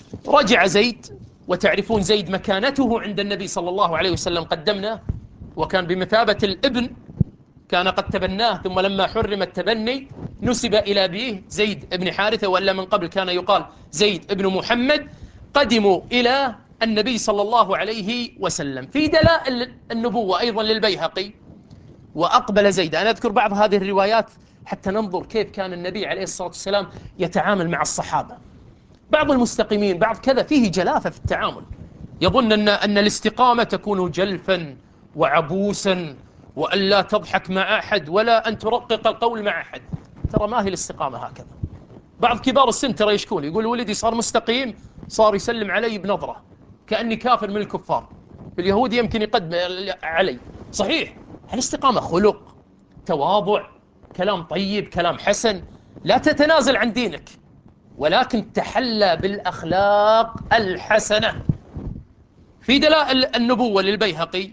رجع زيد، وتعرفون زيد مكانته عند النبي صلى الله عليه وسلم قدمنا، وكان بمثابة الابن، كان قد تبناه، ثم لما حرم التبني نسب إلى أبيه زيد بن حارثة، وإلا من قبل كان يقال زيد بن محمد. قدموا إلى النبي صلى الله عليه وسلم. في دلائل النبوة أيضا للبيهقي: وأقبل زيد. أنا أذكر بعض هذه الروايات حتى ننظر كيف كان النبي عليه الصلاة والسلام يتعامل مع الصحابة. بعض المستقيمين، بعض كذا، فيه جلافة في التعامل، يظن أن الاستقامة تكون جلفا وعبوسا، وأن لا تضحك مع أحد ولا أن ترقق القول مع أحد. ترى ما هي الاستقامة هكذا. بعض كبار السن ترى يشكون، يقول ولدي صار مستقيم، صار يسلم علي بنظرة كأني كافر من الكفار. اليهود يمكن يقدم علي. صحيح، الاستقامة خلق، تواضع، كلام طيب، كلام حسن، لا تتنازل عن دينك، ولكن تحلى بالأخلاق الحسنة. في دلائل النبوة للبيهقي: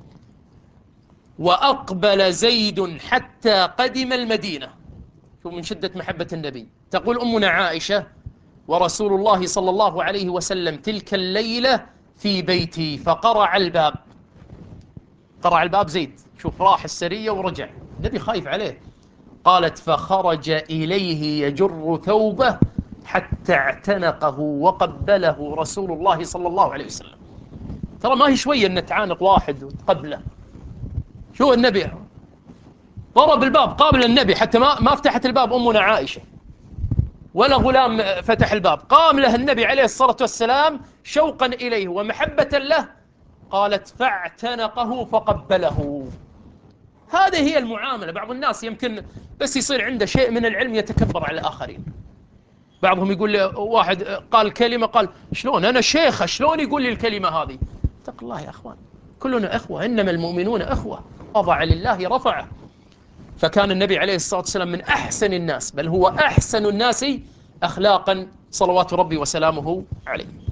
وأقبل زيد حتى قدم المدينة. شوف من شدة محبة النبي. تقول أمنا عائشة: ورسول الله صلى الله عليه وسلم تلك الليلة في بيتي فقرع الباب. قرع الباب زيد، شوف، راح السرية ورجع، النبي خايف عليه. قالت: فخرج إليه يجر ثوبه حتى اعتنقه وقبله رسول الله صلى الله عليه وسلم. ترى ما هي شوية أن تعانق واحد وتقبله. شو النبي ضرب الباب قابل النبي، حتى ما فتحت الباب أمنا عائشة ولا غلام فتح الباب، قام له النبي عليه الصلاة والسلام شوقا إليه ومحبة له. قالت: فاعتنقه فقبله. هذه هي المعاملة. بعض الناس يمكن بس يصير عنده شيء من العلم يتكبر على الآخرين. بعضهم يقول لي واحد قال كلمة، قال: شلون أنا شيخ، شلون يقول لي الكلمة هذه؟ اتق الله يا أخوان، كلنا أخوة، إنما المؤمنون أخوة. وضع لله رفعه. فكان النبي عليه الصلاة والسلام من أحسن الناس، بل هو أحسن الناس أخلاقا، صلوات ربي وسلامه عليه.